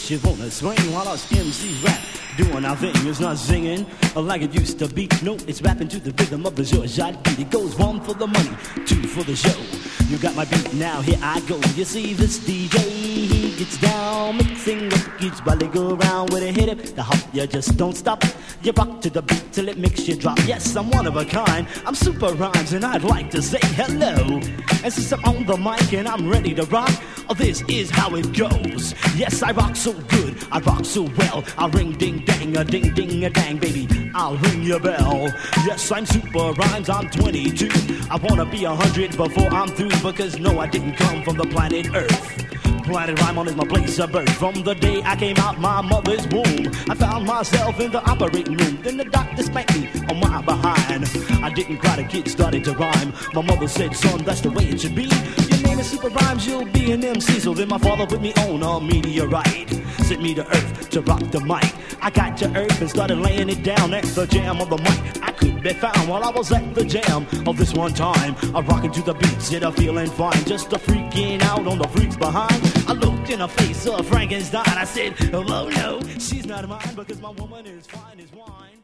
makes you wanna swing while us MCs rap. Doing our thing is not singing like it used to be. No, it's rapping to the rhythm of the George beat. It goes 1 for the money, 2 for the show. You got my beat, now here I go. You see this DJ, he gets down, mixing records while they go around with a hit it. The hop, you just don't stop. You rock to the beat till it makes you drop. Yes, I'm one of a kind. I'm Super Rhymes and I'd like to say hello. And since I'm on the mic and I'm ready to rock, this is how it goes. Yes, I rock so good, I rock so well. I'll ring ding dang, a ding ding a dang, baby, I'll ring your bell. Yes, I'm Super Rhymes, I'm 22. I wanna be 100 before I'm through, because no, I didn't come from the planet Earth. Planet Rhymon is my place of birth. From the day I came out my mother's womb, I found myself in the operating room. Then the doctor spanked me on my behind. I didn't cry, the kid started to rhyme. My mother said, son, that's the way it should be. Your name is Super Rhymes, you'll be an MC. So then my father put me on a meteorite, sent me to Earth to rock the mic. I got to Earth and started laying it down at the jam of the mic. I could be found while I was at the jam of this one time. I'm rocking to the beats, yet I'm feeling fine. Just a freaking out on the freaks behind. I looked in the face of Frankenstein. I said, oh no, she's not mine, because my woman is fine as wine.